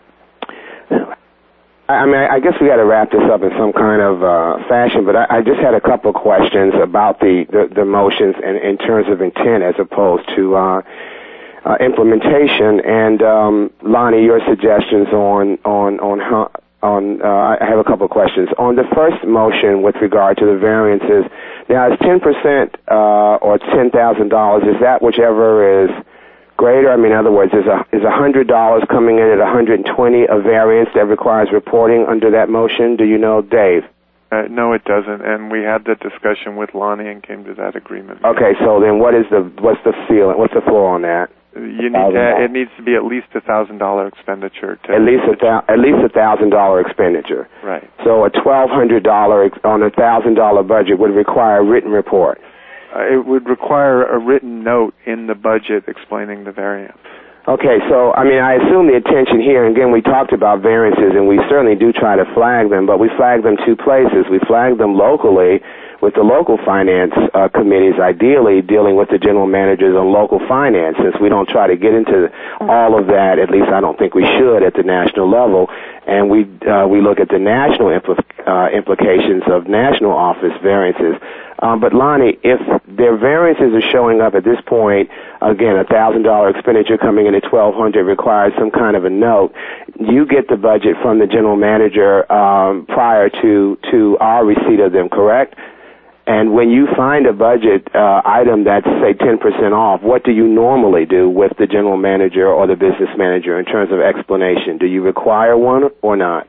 I mean, I guess we got to wrap this up in some kind of uh, fashion, but I, I just had a couple of questions about the, the, the motions and in terms of intent as opposed to uh, uh, implementation. And um, Lonnie, your suggestions on on on how. On, uh, I have a couple of questions. On the first motion with regard to the variances, now is ten percent uh, or ten thousand dollars, is that whichever is greater? I mean, in other words, is a, is one hundred dollars coming in at one hundred twenty a variance that requires reporting under that motion? Do you know, Dave? Uh, no, it doesn't, and we had that discussion with Lonnie and came to that agreement. Okay, so then what is the, what's the ceiling, what's the floor on that? You need to, it needs to be at least a thousand dollar expenditure. To at least a thou, at least a thousand dollar expenditure. Right. So a twelve hundred dollar on a thousand dollar budget would require a written report. Uh, it would require a written note in the budget explaining the variance. Okay, so, I mean, I assume the intention here, and again, we talked about variances, and we certainly do try to flag them, but we flag them two places. We flag them locally with the local finance uh, committees, ideally dealing with the general managers on local finance, since we don't try to get into all of that, at least I don't think we should at the national level, and we uh, we look at the national impl- uh, implications of national office variances. Um, but Lonnie, if their variances are showing up at this point, again, a thousand dollar expenditure coming in at twelve hundred requires some kind of a note. You get the budget from the general manager um, prior to to our receipt of them, correct? And when you find a budget uh, item that's, say, ten percent off, what do you normally do with the general manager or the business manager in terms of explanation? Do you require one or not?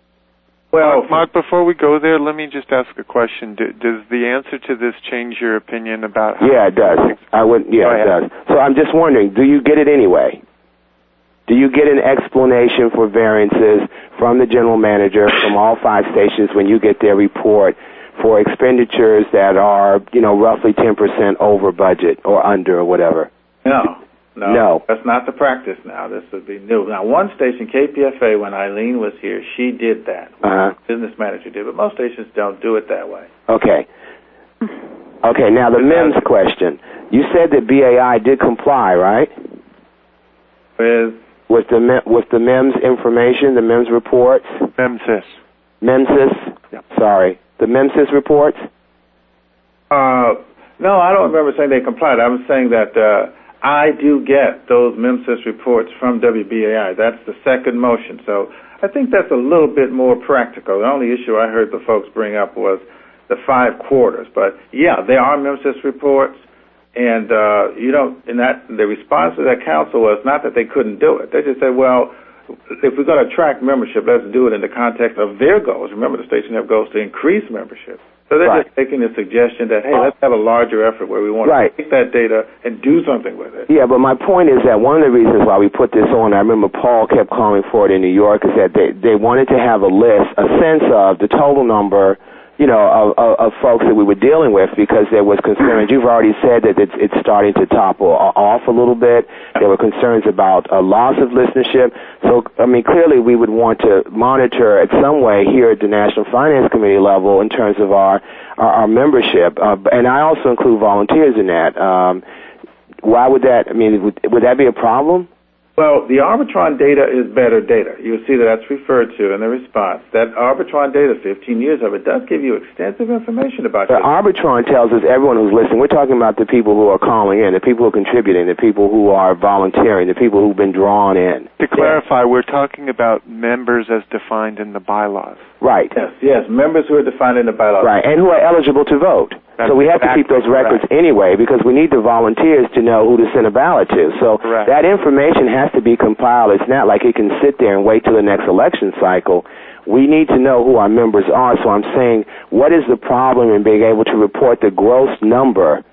Well, Mark, Mark, before we go there, let me just ask a question. Do, does the answer to this change your opinion about how... Yeah, it does. I would. Yeah, it does. So I'm just wondering, do you get it anyway? Do you get an explanation for variances from the general manager from all five stations when you get their report for expenditures that are, you know, roughly ten percent over budget or under or whatever? No. No, no, that's not the practice now. This would be new. Now, one station, K P F A, when Eileen was here, she did that. Uh-huh. Business manager did, but most stations don't do it that way. Okay. Okay, now the M I M S question. You said that B A I did comply, right? With? With the, with the M I M S information, the M I M S reports? MEMSIS. MEMSIS? Yep. Sorry. The MEMSIS reports? Uh, no, I don't remember saying they complied. I was saying that... Uh, I do get those MEMSIS reports from W B A I. That's the second motion. So I think that's a little bit more practical. The only issue I heard the folks bring up was the five quarters. But, yeah, there are MEMSIS reports, and, uh, you know, in that, the response to that council was not that they couldn't do it. They just said, well, if we're going to attract membership, let's do it in the context of their goals. Remember, the station have goals to increase membership. So they're right. just making a suggestion that, hey, let's have a larger effort where we want right. to take that data and do something with it. Yeah, but my point is that one of the reasons why we put this on, I remember Paul kept calling for it in New York, is that they, they wanted to have a list, a sense of the total number, you know, of, of, of folks that we were dealing with, because there was concerns. You've already said that it's, it's starting to topple off a little bit. There were concerns about a loss of listenership. So, I mean, clearly we would want to monitor in some way here at the National Finance Committee level in terms of our, our, our membership. Uh, and I also include volunteers in that. Um, why would that, I mean, would, would that be a problem? Well, the Arbitron data is better data. You'll see that that's referred to in the response. That Arbitron data, fifteen years of it, does give you extensive information about the Arbitron tells us everyone who's listening. We're talking about the people who are calling in, the people who are contributing, the people who are volunteering, the people who've been drawn in. To clarify, yeah. we're talking about members as defined in the bylaws. Right. Yes, yes, members who are defined in the bylaws. Right, and who are eligible to vote. That's so we have exactly to keep those records correct. Anyway, because we need the volunteers to know who to send a ballot to. So correct. That information has to be compiled. It's not like it can sit there and wait till the next election cycle. We need to know who our members are. So I'm saying, what is the problem in being able to report the gross number,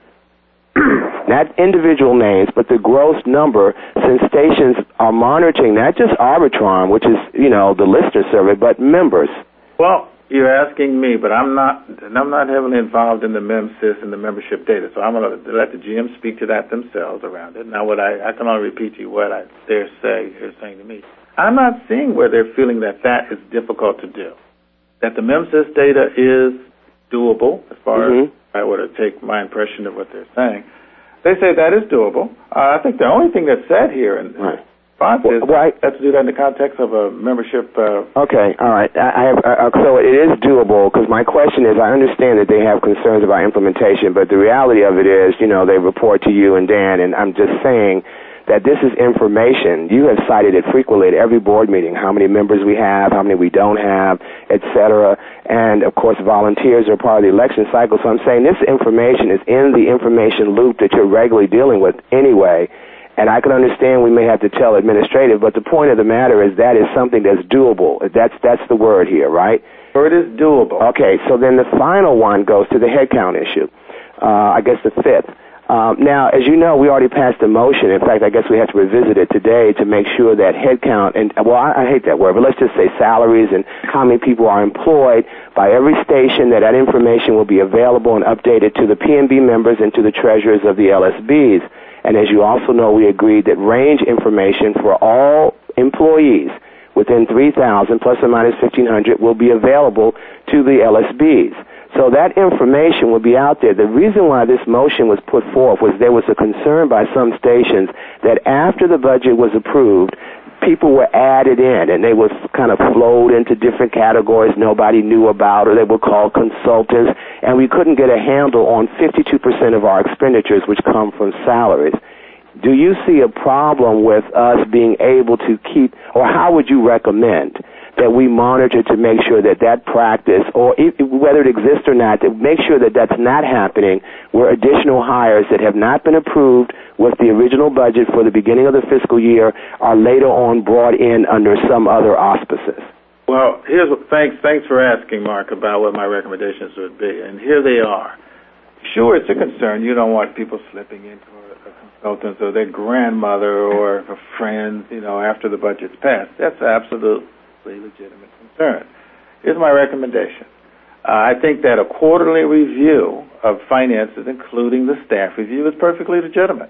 not individual names, but the gross number, since stations are monitoring not just Arbitron, which is, you know, the listener survey, but members. Well, you're asking me, but I'm not. I'm not heavily involved in the MEMSIS and the membership data, so I'm going to let the G M speak to that themselves around it. Now, what I, I can only repeat to you what I, they're say they're saying to me. I'm not seeing where they're feeling that that is difficult to do. That the MEMSIS data is doable, as far mm-hmm. as I were to take my impression of what they're saying. They say that is doable. Uh, I think the only thing that's said here, and right. Is, well, I, let's do that in the context of a membership. Uh, okay, all right. I, I have, uh, so it is doable, because my question is, I understand that they have concerns about implementation, but the reality of it is, you know, they report to you and Dan, and I'm just saying that this is information. You have cited it frequently at every board meeting, how many members we have, how many we don't have, et cetera. And, of course, volunteers are part of the election cycle. So I'm saying this information is in the information loop that you're regularly dealing with anyway. And I can understand we may have to tell administrative, but the point of the matter is that is something that's doable. That's that's the word here, right? Or it is doable. Okay, so then the final one goes to the headcount issue. Uh, I guess the fifth. Um, now, as you know, we already passed a motion. In fact, I guess we have to revisit it today to make sure that headcount, and well, I, I hate that word, but let's just say salaries and how many people are employed by every station, that that information will be available and updated to the P M B members and to the treasurers of the L S Bs. And as you also know, we agreed that range information for all employees within three thousand plus or minus fifteen hundred will be available to the L S Bs. So that information will be out there. The reason why this motion was put forth was there was a concern by some stations that after the budget was approved, people were added in, and they were kind of flowed into different categories nobody knew about, or they were called consultants, and we couldn't get a handle on fifty-two percent of our expenditures, which come from salaries. Do you see a problem with us being able to keep, or how would you recommend that we monitor to make sure that that practice, or if, whether it exists or not, to make sure that that's not happening, where additional hires that have not been approved with the original budget for the beginning of the fiscal year are later on brought in under some other auspices? Well, here's what, thanks, thanks for asking, Mark, about what my recommendations would be, and here they are. Sure, it's a concern. You don't want people slipping into a, a consultant or their grandmother or a friend, you know, after the budget's passed. That's absolutely legitimate concern. Here's my recommendation. Uh, I think that a quarterly review of finances, including the staff review, is perfectly legitimate.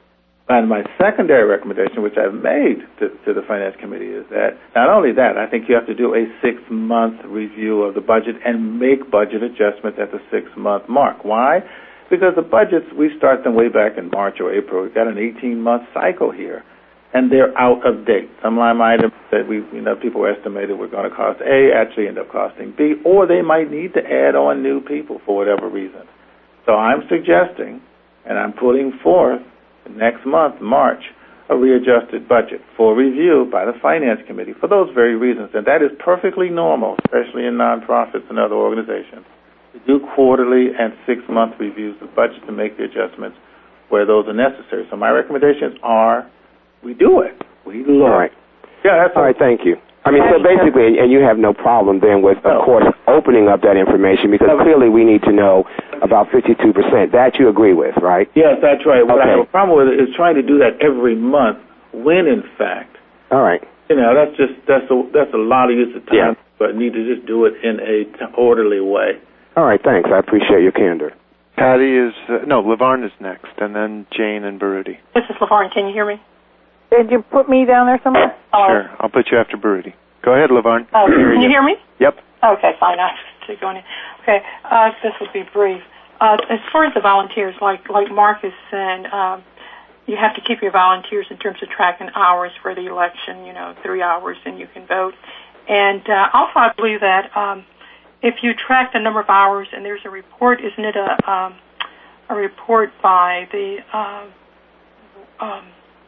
And my secondary recommendation, which I've made to, to the Finance Committee, is that not only that, I think you have to do a six-month review of the budget and make budget adjustments at the six-month mark. Why? Because the budgets, we start them way back in March or April. We've got an eighteen-month cycle here, and they're out of date. Some line items that we, you know, people estimated were going to cost A actually end up costing B, or they might need to add on new people for whatever reason. So I'm suggesting, and I'm putting forth next month, March, a readjusted budget for review by the Finance Committee for those very reasons. And that is perfectly normal, especially in nonprofits and other organizations, to do quarterly and six-month reviews of budget to make the adjustments where those are necessary. So my recommendations are we do it. We look. All right. Yeah, that's all right, thank you. I mean, so basically, and you have no problem then with, of course, opening up that information because clearly we need to know about fifty-two percent. That you agree with, right? Yes, that's right. What Okay. I have a problem with is trying to do that every month when, in fact, All right. you know, that's just that's a that's a lot of use of time. Yeah. But need to just do it in a t- orderly way. All right, thanks. I appreciate your candor. Patty is, uh, no, LaVarn is next, and then Jane and Baruti. This is LaVarn. Can you hear me? Did you put me down there somewhere? Oh. Sure, I'll put you after Baruti. Go ahead, LaVarn. Uh, can you hear me? Yep. Okay, fine. I was going in. Okay, uh, this will be brief. Uh, as far as the volunteers, like like Marcus said, um, you have to keep your volunteers in terms of tracking hours for the election. You know, three hours, and you can vote. And uh, also, I believe that um, if you track the number of hours, and there's a report, isn't it a um, a report by the uh, um,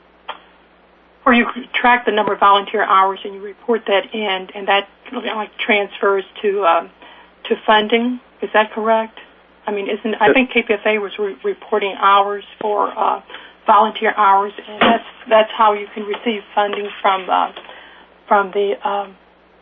where you track the number of volunteer hours and you report that in, and that like transfers to um, to funding. Is that correct? I mean, isn't I think K P F A was re- reporting hours for uh, volunteer hours, and that's that's how you can receive funding from uh, from the um,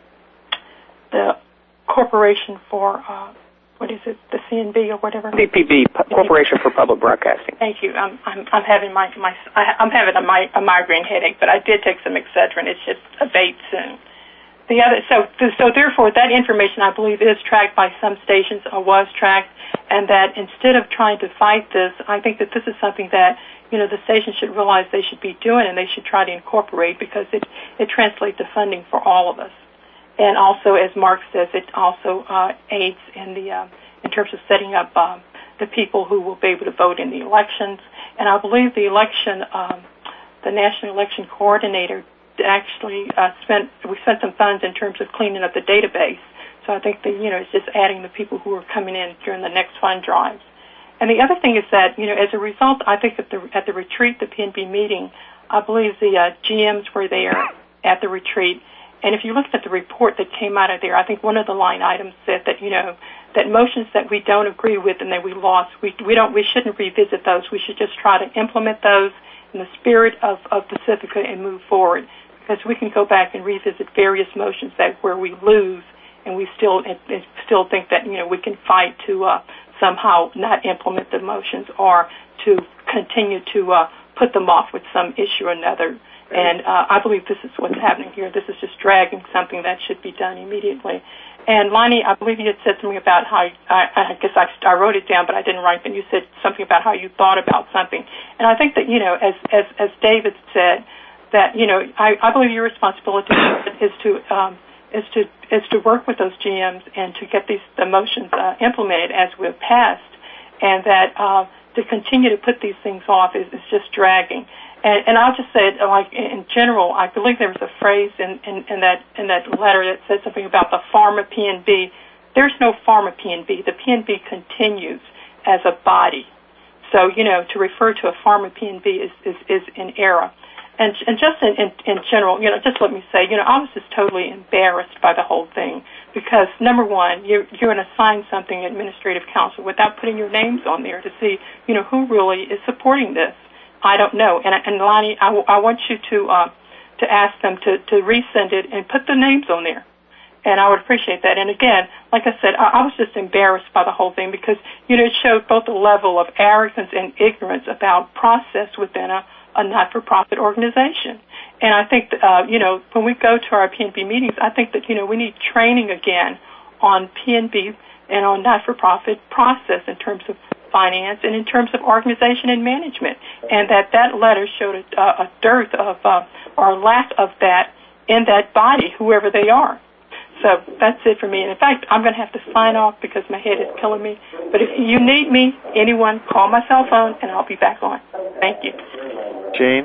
the corporation for uh, what is it, the C N B or whatever? C P B, Corporation for Public Broadcasting. Thank you. I'm I'm, I'm having my my I'm having a, my, a migraine headache, but I did take some Excedrin. It should abate soon. The other so so therefore that information I believe is tracked by some stations or was tracked, and that instead of trying to fight this, I think that this is something that you know the station should realize they should be doing, and they should try to incorporate because it it translates to funding for all of us. And also, as Mark says, it also uh, aids in the uh, in terms of setting up um, the people who will be able to vote in the elections. And I believe the election, um, the National Election Coordinator, actually uh, spent we spent some funds in terms of cleaning up the database. So I think that you know it's just adding the people who are coming in during the next fund drives. And the other thing is that you know as a result, I think at the at the retreat, the P N B meeting, I believe the uh, G Ms were there at the retreat. And if you looked at the report that came out of there, I think one of the line items said that, you know, that motions that we don't agree with and that we lost, we we don't we shouldn't revisit those. We should just try to implement those in the spirit of, of Pacifica and move forward. Because we can go back and revisit various motions that where we lose and we still and, and still think that, you know, we can fight to uh, somehow not implement the motions or to continue to uh, put them off with some issue or another. And uh, I believe this is what's happening here. This is just dragging something that should be done immediately. And Lonnie, I believe you had said something about how, I, I guess I, I wrote it down, but I didn't write it. And you said something about how you thought about something. And I think that, you know, as as, as David said, that, you know, I, I believe your responsibility is to um, is to is to work with those G Ms and to get these the motions uh, implemented as we've passed, and that uh, to continue to put these things off is, is just dragging. And, and I'll just say, like in general, I believe there was a phrase in, in, in that in that letter that said something about the pharma P N B. There's no pharma P N B. The P N B continues as a body. So, you know, to refer to a pharma P N B is, is, is an error. And, and just in, in, in general, you know, just let me say, you know, I was just totally embarrassed by the whole thing because, number one, you're, you're going to sign something administrative council without putting your names on there to see, you know, who really is supporting this. I don't know. And, and Lonnie, I, I want you to uh, to ask them to, to resend it and put the names on there. And I would appreciate that. And again, like I said, I, I was just embarrassed by the whole thing because, you know, it showed both a level of arrogance and ignorance about process within a, a not-for-profit organization. And I think, that, uh, you know, when we go to our P N B meetings, I think that, you know, we need training again on P N B and on not-for-profit process in terms of finance and in terms of organization and management, and that that letter showed a, a dearth of uh, or lack of that in that body, whoever they are. So that's it for me. And in fact, I'm going to have to sign off because my head is killing me. But if you need me, anyone, call my cell phone, and I'll be back on. Thank you. Jane?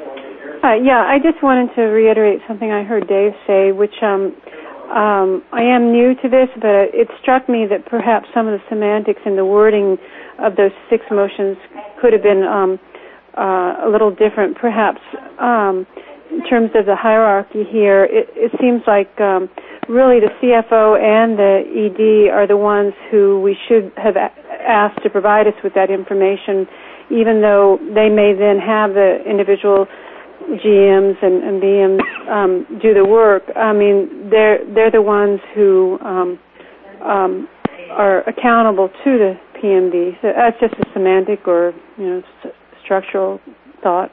Uh, yeah, I just wanted to reiterate something I heard Dave say, which um, um, I am new to this, but it struck me that perhaps some of the semantics and the wording of those six motions could have been um, uh, a little different. Perhaps um, in terms of the hierarchy here, it, it seems like um, really the C F O and the E D are the ones who we should have a- asked to provide us with that information, even though they may then have the individual G Ms and, and B Ms um, do the work. I mean, they're they're the ones who um, um, are accountable to the P M D. So that's just a semantic or you know s- structural thought.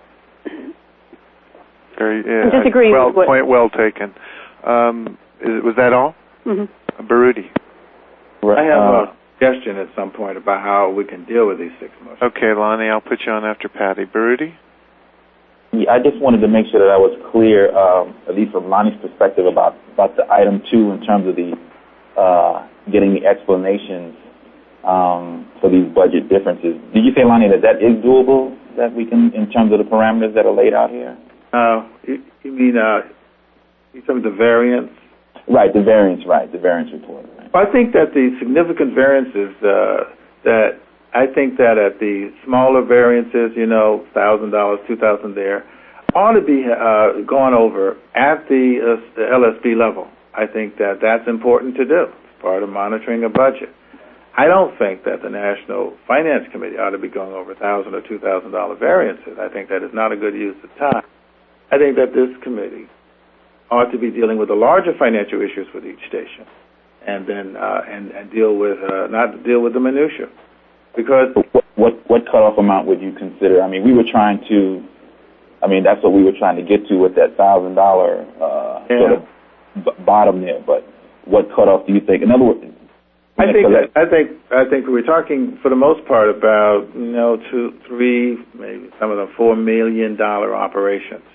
Very, yeah, I'm disagreeing well, with what... Point well taken. Um, is, was that all? Mm-hmm. Baruti. I have a suggestion at some point about how we can deal with these six motions. Okay, Lonnie, I'll put you on after Patty. Baruti? Yeah, I just wanted to make sure that I was clear, um, at least from Lonnie's perspective, about, about the item two in terms of the uh, getting the explanations um, for these budget differences. Did you say, Lonnie, that that is doable, that we can, in terms of the parameters that are laid out here? Uh, you, you mean uh, you talking the variance? Right, the variance, right, the variance report. Right. I think that the significant variances uh, that I think that at the smaller variances, you know, one thousand dollars, two thousand dollars there, ought to be uh, gone over at the, uh, the L S B level. I think that that's important to do. It's part of monitoring a budget. I don't think that the National Finance Committee ought to be going over one thousand dollars or two thousand dollars variances. I think that is not a good use of time. I think that this committee ought to be dealing with the larger financial issues with each station, and then uh, and, and deal with uh, not deal with the minutia. Because what, what what cutoff amount would you consider? I mean, we were trying to. I mean, that's what we were trying to get to with that thousand dollar uh, yeah. sort of b- bottom there. But what cutoff do you think? In other words, I think that, I think I think we're talking for the most part about you know two, three, maybe some of them four million dollar operations.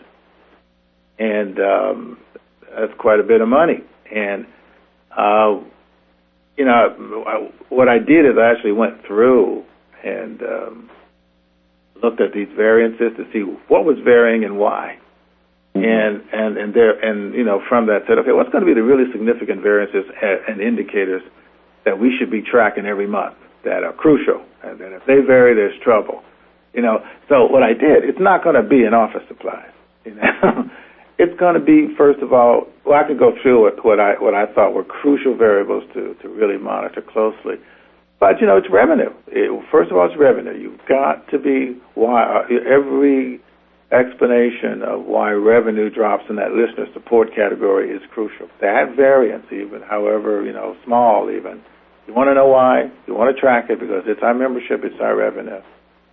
And um, that's quite a bit of money. And, uh, you know, I, what I did is I actually went through and um, looked at these variances to see what was varying and why. Mm-hmm. And, and, and, there, and, you know, from that said, okay, what's going to be the really significant variances and, and indicators that we should be tracking every month that are crucial? And then if they vary, there's trouble. You know, so what I did, it's not going to be an office supplies, you know. It's going to be, first of all, well, I could go through what, what I what I thought were crucial variables to, to really monitor closely. But, you know, it's revenue. It, first of all, it's revenue. You've got to be, why every explanation of why revenue drops in that listener support category is crucial. That variance, even, however, you know, small even, you want to know why, you want to track it because it's our membership, it's our revenue.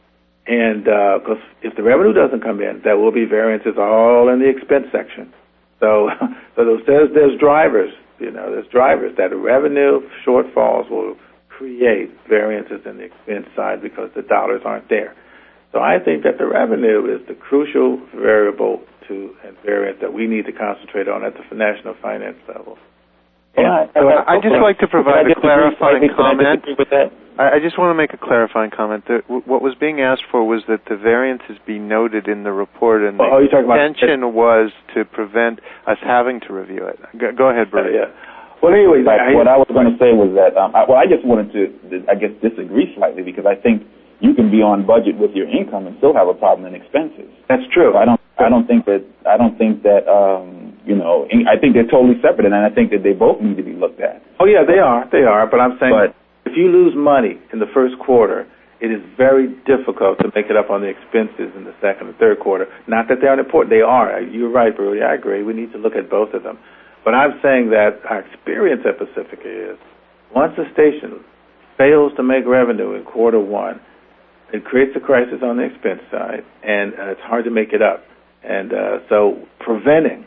And because uh, if the revenue doesn't come in, there will be variances all in the expense section. So, so there's, there's drivers, you know, there's drivers that the revenue shortfalls will create variances in the expense side because the dollars aren't there. So I think that the revenue is the crucial variable to and variance that we need to concentrate on at the national finance level. Yeah, so I, I'd just like to provide a clarifying comment. I, I just want to make a clarifying comment. That w- what was being asked for was that the variances be noted in the report, and the oh, intention was to prevent us having to review it. Go, go ahead, Bruce. Uh, yeah. Well, anyway, I, what I was going to say was that, um, I, well, I just wanted to, I guess, disagree slightly because I think you can be on budget with your income and still have a problem in expenses. That's true. So I don't, I don't think that, I don't think that. Um, You know, I think they're totally separate, and I think that they both need to be looked at. Oh, yeah, they are. They are. But I'm saying but, if you lose money in the first quarter, it is very difficult to make it up on the expenses in the second and third quarter. Not that they aren't important. They are. You're right, Brody. I agree. We need to look at both of them. But I'm saying that our experience at Pacifica is once a station fails to make revenue in quarter one, it creates a crisis on the expense side, and uh, it's hard to make it up. And uh, so preventing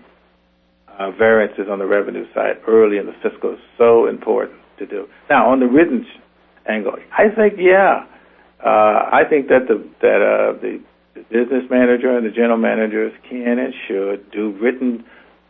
Uh, variances on the revenue side early in the fiscal is so important to do. Now, on the written angle, I think, yeah, uh, I think that the that uh, the, the business manager and the general managers can and should do written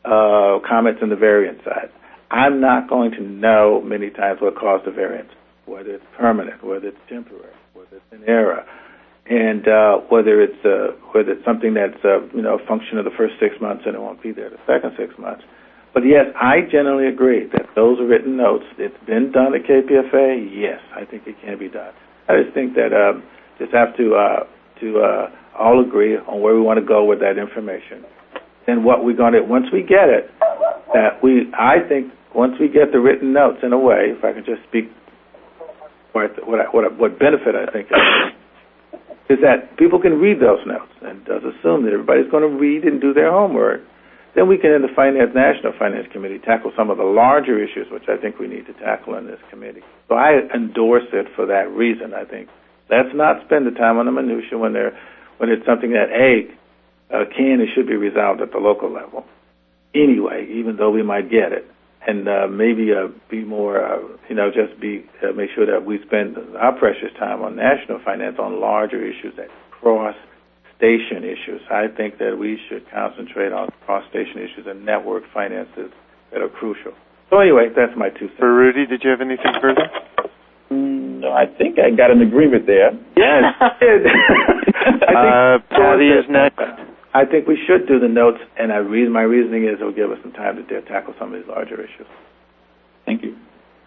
uh, comments on the variance side. I'm not going to know many times what caused the variance, whether it's permanent, whether it's temporary, whether it's an error, and uh, whether it's uh, whether it's something that's uh, you know a function of the first six months and it won't be there the second six months. But yes, I generally agree that those written notes, it's been done at K P F A. Yes, I think it can be done. I just think that um, just have to uh, to uh, all agree on where we want to go with that information, and what we're going to once we get it. That we, I think, once we get the written notes in a way, if I can just speak what what what, what benefit I think. It is, is that people can read those notes and does assume that everybody's going to read and do their homework. Then we can, in the Finance National Finance Committee, tackle some of the larger issues, which I think we need to tackle in this committee. So I endorse it for that reason. I think let's not spend the time on the minutia when they're when it's something that a uh, can and should be resolved at the local level. Anyway, even though we might get it, and uh, maybe uh, be more, uh, you know, just be uh, make sure that we spend our precious time on national finance on larger issues that cross station issues. I think that we should concentrate on cross-station issues and network finances that are crucial. So anyway, that's my two cents. For Rudy, did you have anything further? Mm, no, I think I got an agreement there. Yes, I did. uh, Patty is next. I think we should do the notes, and I reason, my reasoning is it will give us some time to tackle some of these larger issues. Thank you.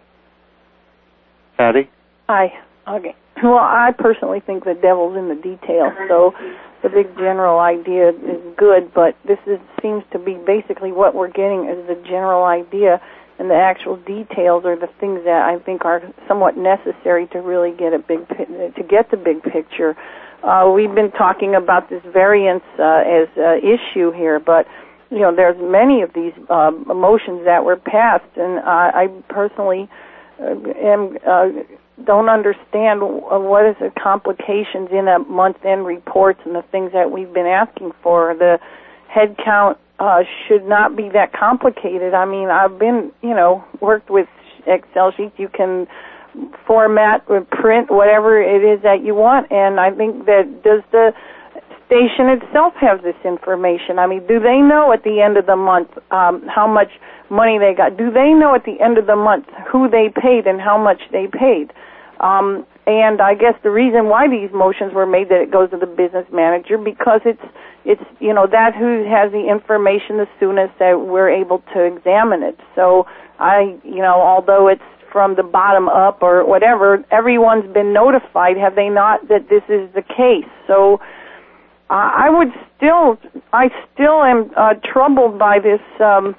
Patty? Hi. Okay. Well, I personally think the devil's in the details, so the big general idea is good, but this is, seems to be basically what we're getting is the general idea, and the actual details are the things that I think are somewhat necessary to really get a big to get the big picture. Uh, we've been talking about this variance uh, as an issue here, but you know, there's many of these uh, motions that were passed, and uh, I personally uh, am. Uh, don't understand what is the complications in a month-end reports and the things that we've been asking for. The head count uh, should not be that complicated. I mean, I've been, you know, worked with Excel sheets. You can format or print whatever it is that you want, and I think that does the station itself have this information? I mean, do they know at the end of the month um, how much money they got? Do they know at the end of the month who they paid and how much they paid? Um, and I guess the reason why these motions were made that it goes to the business manager because it's it's you know that who has the information the soonest that we're able to examine it. So I you know although it's from the bottom up or whatever, everyone's been notified, have they not, that this is the case? So uh, I would still I still am uh, troubled by this. Um,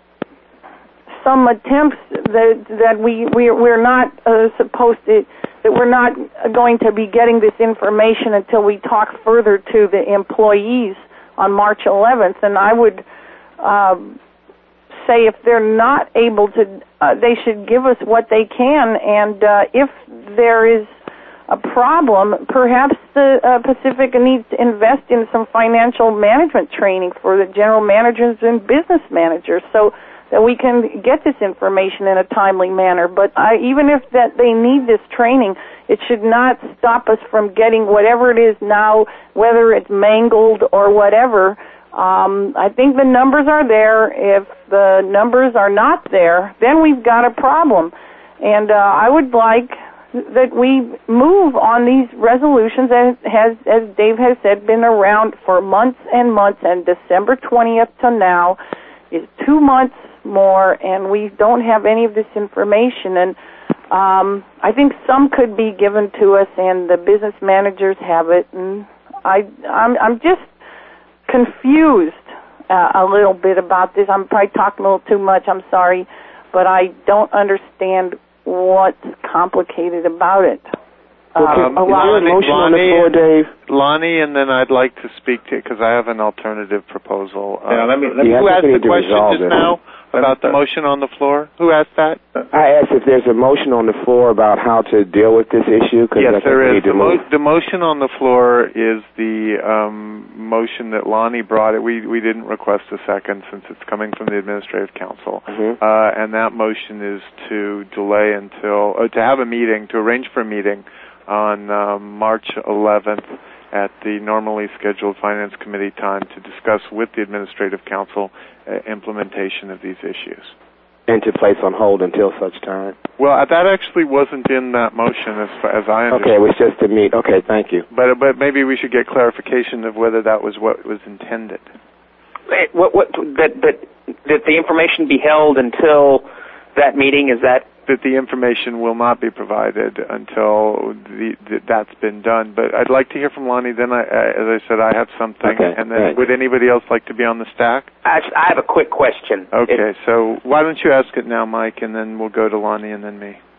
some attempts that that we we're, we're not uh, supposed to that we're not going to be getting this information until we talk further to the employees on March eleventh, and I would um, say if they're not able to, uh, they should give us what they can, and uh, if there is a problem, perhaps the uh, Pacifica needs to invest in some financial management training for the general managers and business managers, so that we can get this information in a timely manner. But I, even if that they need this training, it should not stop us from getting whatever it is now, whether it's mangled or whatever. Um, I think the numbers are there. If the numbers are not there, then we've got a problem. And uh, I would like that we move on these resolutions that has, as Dave has said, been around for months and months, and December twentieth to now is two months more, and we don't have any of this information. And um, I think some could be given to us, and the business managers have it. And I, I'm, I'm just confused uh, a little bit about this. I'm probably talking a little too much. I'm sorry, but I don't understand what's complicated about it. Um, a lot Lonnie, of motion Lonnie, on the floor, Dave. Lonnie, and then I'd like to speak to because I have an alternative proposal. Yeah, uh, let me. Let me who asked the question just it. now about the motion on the floor? Who asked that? I asked if there's a motion on the floor about how to deal with this issue. Cause yes, I there is. The, mo- the motion on the floor is the um, motion that Lonnie brought. It. We we didn't request a second since it's coming from the Administrative Council, mm-hmm. uh, and that motion is to delay until uh, to have a meeting, to arrange for a meeting on um, March eleventh at the normally scheduled Finance Committee time to discuss with the Administrative Council uh, implementation of these issues. And to place on hold until such time. Well, uh, that actually wasn't in that motion as far as I understand. Okay, it was just to meet. Okay, thank you. But but maybe we should get clarification of whether that was what was intended. Wait, What, what, that, that, that the information be held until that meeting, is that? That the information will not be provided until the, the, that's been done. But I'd like to hear from Lonnie. Then, I, uh, as I said, I have something. Okay, and then, thanks. would anybody else like to be on the stack? I, I have a quick question. Okay, It, so why don't you ask it now, Mike, and then we'll go to Lonnie and then me.